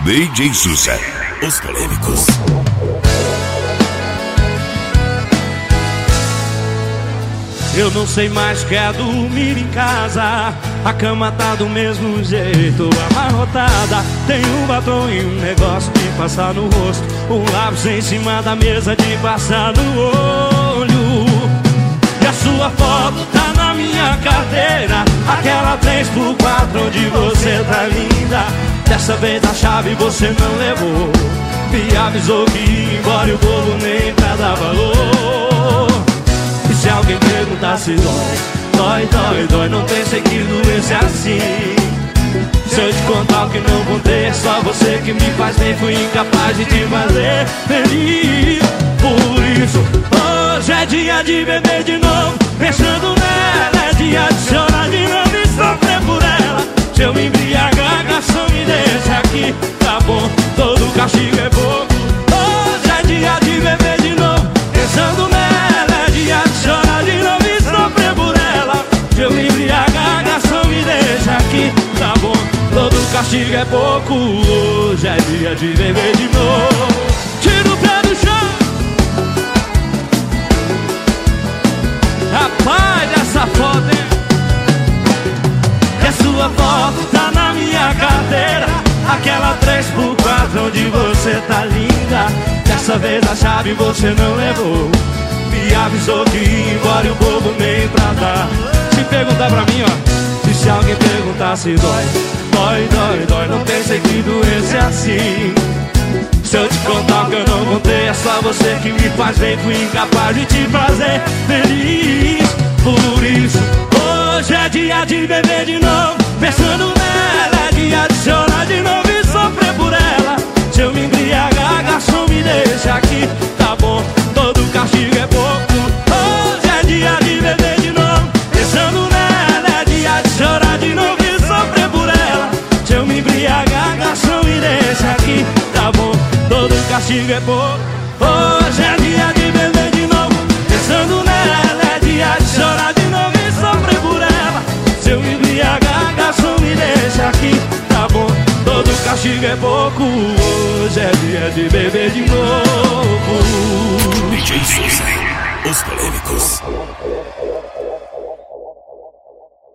DJ Souza, os polêmicos. Eu não sei mais quer dormir em casa. A cama tá do mesmo jeito, amarrotada. Tem um batom e um negócio de passar no rosto, um lápis em cima da mesa de passar no olho. E a sua foto tá na minha carteira, aquela 3x4 onde você tá linda. Dessa vez a chave você não levou, me avisou que ia embora e o bolo nem pra dar valor. E se alguém perguntar se dói, dói, não tem segredo esse assim. Se eu te contar o que não contei, é só você que me faz bem. Fui incapaz de te fazer feliz. Por isso, hoje é dia de beber de novo, pensando nela. É dia de chorar de novo e sofrer por ela. Se eu me embriagar, garçom, me deixa aqui, tá bom, todo castigo é pouco. Hoje é dia de beber de novo, pensando nela. É dia de chorar de novo e sofrer por ela. Se eu me embriagar, garçom, me deixa aqui, tá bom, todo castigo é pouco. Hoje é dia de beber de novo. Tira o pé do chão. Rapaz, essa foto, hein? E a sua foto tá na minha carteira, aquela 3x4 onde você tá linda. Dessa vez a chave você não levou, me avisou que ia embora e o bobo nem pra dar. Se perguntar pra mim, ó, e se alguém perguntar se dói, não tem segredo esse assim. Se eu te contar o que eu não contei, é só você que me faz bem. Fui incapaz de te fazer feliz. Por isso, hoje é dia de beber de novo, pensando nela. É dia de chorar de novo e sofrer por ela. Se eu me embriagar, garçom, me deixa aqui, tá bom, todo castigo é pouco. Hoje é dia de beber de novo, pensando nela. É dia de chorar de novo e sofrer por ela. Se eu me embriagar, garçom, me deixa aqui, tá bom, todo castigo é pouco. Hoje é dia de beber de novo, pensando nela. É dia de chorar de novo e sofrer por ela. Se eu me embriagar, garçom, me deixa aqui, tá bom, todo castigo é pouco. Hoje é dia de beber de novo. DJ Souza, os polêmicos.